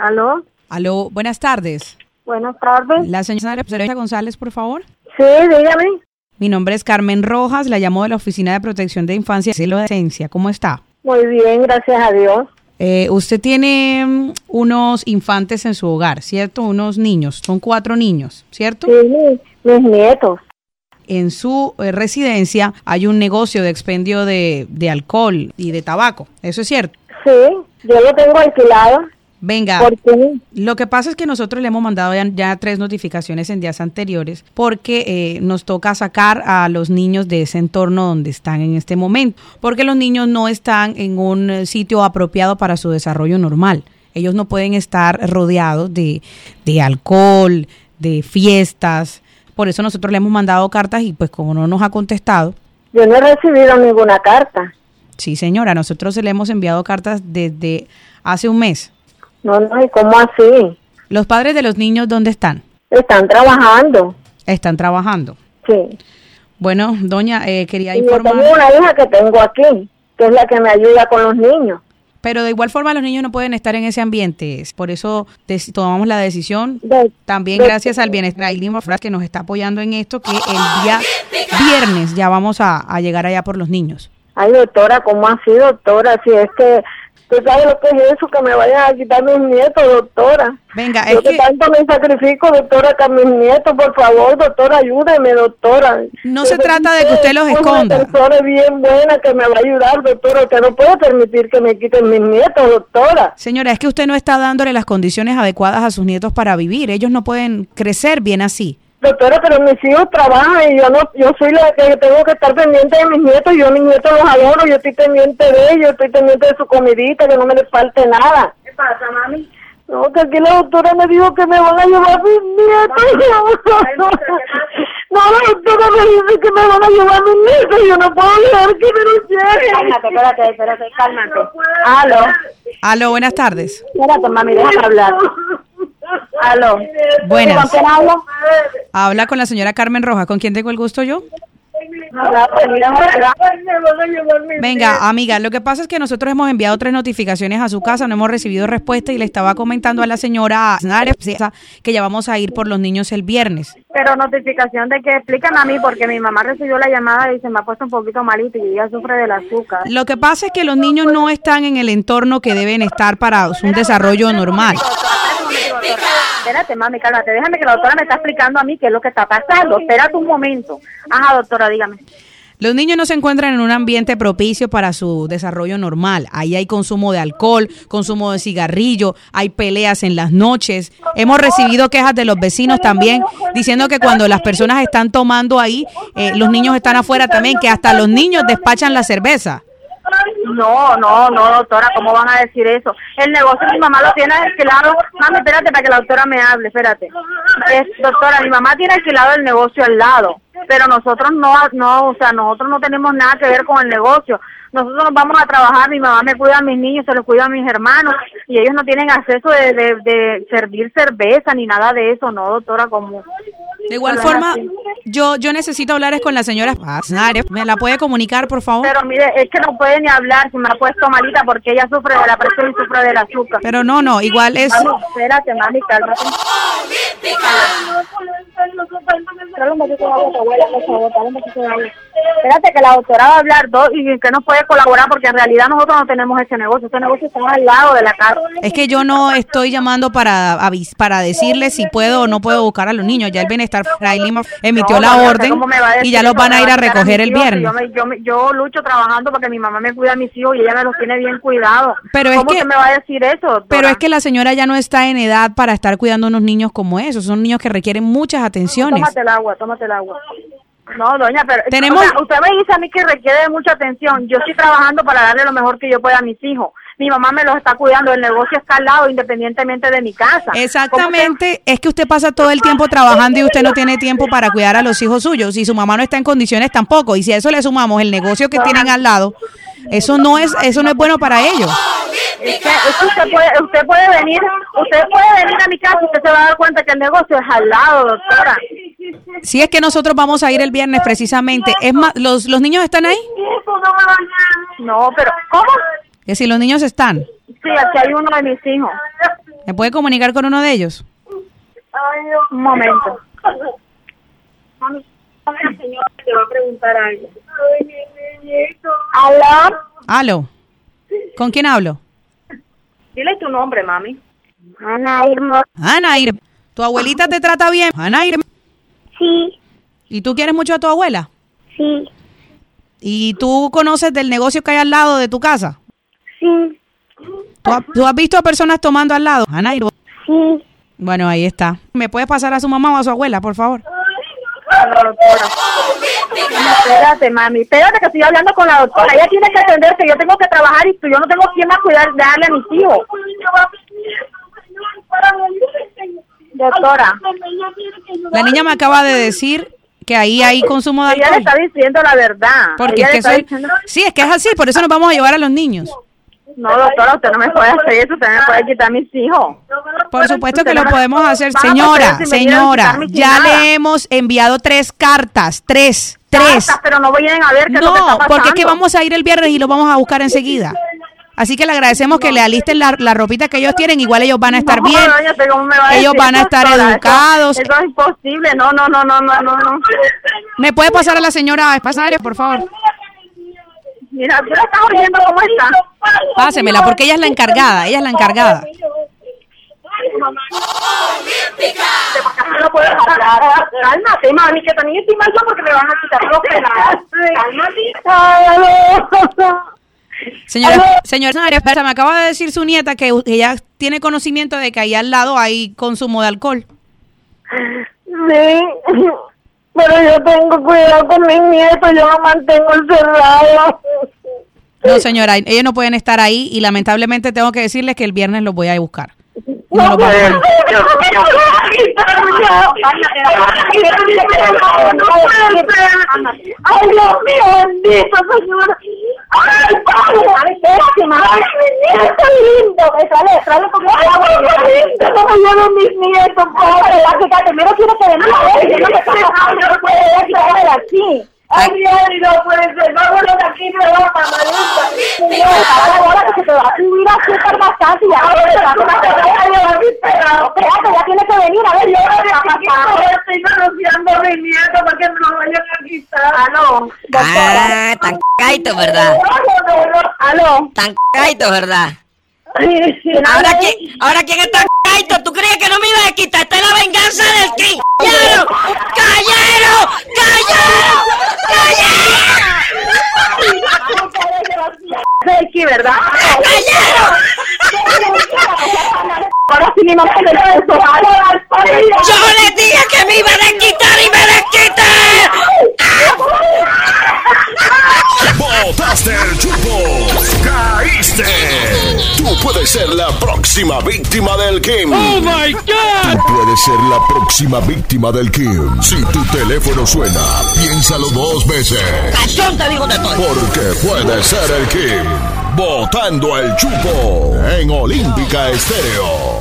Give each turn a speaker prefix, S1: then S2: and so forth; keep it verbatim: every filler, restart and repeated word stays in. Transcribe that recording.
S1: ¿Aló?
S2: Aló, buenas tardes.
S1: Buenas tardes.
S2: La señora González, por favor.
S1: Sí, dígame.
S2: Mi nombre es Carmen Rojas, la llamo de la Oficina de Protección de Infancia y Adolescencia. ¿Cómo está?
S1: Muy bien, gracias a Dios.
S2: Eh, usted tiene um, unos infantes en su hogar, ¿cierto? Unos niños, son cuatro niños, ¿cierto?
S1: Sí, mis nietos.
S2: En su eh, residencia hay un negocio de expendio de, de alcohol y de tabaco, ¿eso es cierto?
S1: Sí, yo lo tengo alquilado.
S2: Venga,
S1: ¿Por qué?
S2: Lo que pasa es que nosotros le hemos mandado ya, ya tres notificaciones en días anteriores porque eh, nos toca sacar a los niños de ese entorno donde están en este momento, porque los niños no están en un sitio apropiado para su desarrollo normal. Ellos no pueden estar rodeados de, de alcohol, de fiestas. Por eso nosotros le hemos mandado cartas y pues como no nos ha contestado.
S1: Yo no he recibido ninguna carta.
S2: Sí, señora, nosotros le hemos enviado cartas desde hace un mes.
S1: No, no, ¿y cómo así?
S2: ¿Los padres de los niños dónde están?
S1: Están trabajando.
S2: Están trabajando.
S1: Sí.
S2: Bueno, doña, eh, quería
S1: y
S2: informar...
S1: yo tengo una hija que tengo aquí, que es la que me ayuda con los niños.
S2: Pero de igual forma los niños no pueden estar en ese ambiente. Por eso des- tomamos la decisión,
S1: De,
S2: también
S1: de,
S2: gracias al Bienestar que nos está apoyando en esto, que el día viernes ya vamos a, a llegar allá por los niños.
S1: Ay, doctora, ¿cómo así, doctora? Si es que... ¿Tú sabes lo que es eso? Que me vayan a quitar mis nietos, doctora.
S2: Venga,
S1: Yo
S2: es
S1: que
S2: que
S1: tanto me sacrifico, doctora, que a mis nietos, por favor, doctora, ayúdeme, doctora.
S2: no
S1: Yo
S2: se trata de que usted los
S1: soy
S2: esconda.
S1: Una persona bien buena que me va a ayudar, doctora, que no puedo permitir que me quiten mis nietos, doctora.
S2: Señora, es que usted no está dándole las condiciones adecuadas a sus nietos para vivir. Ellos no pueden crecer bien así.
S1: Doctora, pero mis hijos trabajan y yo no, yo soy la que tengo que estar pendiente de mis nietos. Yo a mis nietos los adoro, yo estoy pendiente de ellos, estoy pendiente de su comidita, que no me les falte nada. ¿Qué pasa, mami? No, que aquí la doctora me dijo que me van a llevar mis nietos. No, la doctora me dice que me van a llevar mis nietos y yo no puedo dejar que me los lleven. Cálmate, espérate, espérate, cálmate. Aló.
S2: Aló, buenas tardes.
S1: Espérate, mami, déjame hablar. Aló.
S2: Buenas.
S1: ¿Con quién hablo?
S2: Habla con la señora Carmen Rojas. ¿Con quién tengo el gusto yo? Venga, amiga, lo que pasa es que nosotros hemos enviado tres notificaciones a su casa, no hemos recibido respuesta y le estaba comentando a la señora que ya vamos a ir por los niños el viernes.
S3: Pero notificación de que explícame a mí, porque mi mamá recibió la llamada y se me ha puesto un poquito malito y ella sufre del azúcar.
S2: Lo que pasa es que los niños no están en el entorno que deben estar para un desarrollo normal.
S3: Espérate, mami, cálmate, déjame que la doctora me está explicando a mí qué es lo que está pasando. Espérate un momento. Ajá, doctora, dígame.
S2: Los niños no se encuentran en un ambiente propicio para su desarrollo normal. Ahí hay consumo de alcohol, consumo de cigarrillo, hay peleas en las noches. Hemos recibido quejas de los vecinos también diciendo que cuando las personas están tomando ahí, eh, los niños están afuera también, que hasta los niños despachan la cerveza.
S3: No, no, no, doctora, ¿cómo van a decir eso? El negocio mi mamá lo tiene alquilado. Mami, espérate para que la doctora me hable, espérate. Es, doctora, mi mamá tiene alquilado el negocio al lado, pero nosotros no, no, o sea, nosotros no tenemos nada que ver con el negocio. Nosotros nos vamos a trabajar, mi mamá me cuida a mis niños, se los cuida a mis hermanos, y ellos no tienen acceso de, de, de servir cerveza ni nada de eso, ¿no, doctora? Como
S2: de igual forma, yo yo necesito hablar es con la señora. ¿Me la puede comunicar, por favor?
S3: Pero mire, es que no puede ni hablar, si me ha puesto malita porque ella sufre de la presión y sufre del azúcar.
S2: Pero no, no, igual es...
S3: Mami, espérate, mami, cálmate. Espérate que la doctora va a hablar dos y que nos puede colaborar porque en realidad nosotros no tenemos ese negocio, ese negocio está al lado de la casa.
S2: Es que yo no estoy llamando para avis para decirle si puedo o no puedo buscar a los niños. Ya el Bienestar emitió
S3: no,
S2: la
S3: no,
S2: orden y ya los van a ir a recoger el viernes.
S3: Yo, me, yo, me, yo lucho trabajando porque mi mamá me cuida a mis hijos y ella me los tiene bien cuidados.
S2: Pero es
S3: ¿Cómo
S2: que,
S3: se me va a decir eso, doctora?
S2: Pero es que la señora ya no está en edad para estar cuidando a unos niños como esos. Son niños que requieren muchas atenciones.
S3: Tómate el agua, tómate el agua. No, doña, pero
S2: ¿Tenemos?
S3: O sea, usted me dice a mí que requiere mucha atención. Yo estoy trabajando para darle lo mejor que yo pueda a mis hijos. Mi mamá me los está cuidando, el negocio está al lado, independientemente de mi casa.
S2: Exactamente, que... es que usted pasa todo el tiempo trabajando y usted no tiene tiempo para cuidar a los hijos suyos. Y su mamá no está en condiciones tampoco. Y si a eso le sumamos el negocio que tienen al lado, eso no es eso no es bueno para ellos.
S3: Es que, es que usted puede usted puede venir usted puede venir a mi casa y usted se va a dar cuenta que el negocio es al lado, doctora.
S2: Si es que nosotros vamos a ir el viernes precisamente. Es más, ¿los, los niños están ahí?
S3: No, pero ¿cómo?
S2: Que si los niños están.
S3: Sí, aquí hay uno de mis hijos.
S2: ¿Me puede comunicar con uno de ellos?
S3: Un momento. Mami, la señora te va a preguntar algo.
S1: ¿Aló?
S2: Aló. ¿Con quién hablo?
S3: Dile tu nombre, mami.
S1: Ana Irma.
S2: Ana Irma. ¿Tu abuelita te trata bien? Ana Irma.
S1: Sí,
S2: ¿Y tú quieres mucho a tu abuela?
S1: sí,
S2: ¿Y tú conoces del negocio que hay al lado de tu casa?
S1: sí,
S2: ¿Tú, ha- tú has visto a personas tomando al lado? Ana Irma.
S1: sí.
S2: Bueno, ahí está. ¿Me puedes pasar a su mamá o a su abuela, por favor?
S3: La doctora. Espérate, mami. Espérate que estoy hablando con la doctora. Ella tiene que entender que yo tengo que trabajar y tú, yo no tengo quien más cuidar de darle a mis hijos. Doctora.
S2: La niña me acaba de decir que ahí hay consumo de
S3: Ella le
S2: alcohol.
S3: está diciendo la verdad.
S2: Porque
S3: Ella
S2: es
S3: le
S2: que
S3: está
S2: eso es-
S3: diciendo...
S2: sí, es que es así, por eso nos vamos a llevar a los niños.
S3: No, doctora, usted no me puede hacer eso. Usted me puede quitar mis hijos.
S2: Por supuesto que
S3: Usted
S2: lo
S3: no me-
S2: podemos hacer.
S3: Vamos a
S2: Señora,
S3: hacer si me quieren
S2: señora,
S3: quitar mi
S2: ya
S3: nada.
S2: le hemos enviado tres cartas, tres, tres.
S3: Cartas, pero no vienen a ver qué es lo que está
S2: No,
S3: pasando.
S2: porque es que vamos a ir el viernes y lo vamos a buscar enseguida. Así que le agradecemos que le alisten la, la ropita que ellos tienen. Igual ellos van a estar
S3: No,
S2: bien.
S3: doña, ¿usted cómo me va a
S2: Ellos
S3: decir,
S2: van a estar
S3: doctora? Eso-
S2: educados.
S3: Eso, es imposible. No, no, no, no, no, no, no.
S2: ¿Me puede pasar a la señora Espasario, por favor?
S3: Mira, ¿tú la estás oyendo cómo está?
S2: Pásemela, porque ella es la encargada. Ella es la encargada.
S3: No puedo hablar. Cálmate, mami, que también estoy mal yo porque me van a quitar los pelados. Cálmate.
S2: Señora, señora, espera, me acaba de decir su nieta que ella tiene conocimiento de que ahí al lado hay consumo de alcohol.
S1: Sí, pero yo tengo cuidado con mis nietos, yo los mantengo encerrados.
S2: No, señora, ellos no pueden estar ahí y lamentablemente tengo que decirles que el viernes los voy a buscar. No
S1: No
S2: los
S1: puede
S2: vamos
S1: ser,
S2: a-
S1: yo no me voy a quitar ya. Ay, Dios mío, bendito, señora. Ay, padre, ay, mi nieto lindo. Sale, sale con ay, lindo, no me lleven mis nietos, pobre. La que primero tiene que venir a ver, yo no me estoy dejando, no puede ir aquí. Ay, ay, no puede ser, vámonos de aquí, me va a mamarita. Señora, ahora que se te va a subir a súper bastante y ahora te va a llevar mis pegados. Espérate, ya tiene que venir, a ver, yo ahora estoy denunciando a mi nieto para que me lo vayan a quitar. Aló, doctora.
S4: Ah, tan caito, ¿verdad?
S1: Aló.
S4: Tan caito, ¿verdad?
S1: Sí, sí,
S4: Ahora
S1: nadie-
S4: quién, ahora quién es tan caito. ¿Tú creías que no me ibas a quitar? Esta es la venganza del king. ¡Callero! ¡Callero! ¡Callero! ¡Callero!
S3: Sí, ¿verdad?
S4: ¡Callero!
S3: Ahora sí mi mamá me lo hizo.
S4: Yo les dije que me iba a desquitar y me desquité.
S5: ¡Botaste el chupo! ¡Caíste! Tú puedes ser la próxima víctima del Kim. ¡Oh, my God! Tú puedes ser la próxima víctima del Kim. Si tu teléfono suena, piénsalo dos veces.
S4: Cachón, te digo de todo.
S5: Porque puede ser el Kim. Botando el chupo en Olímpica Estéreo.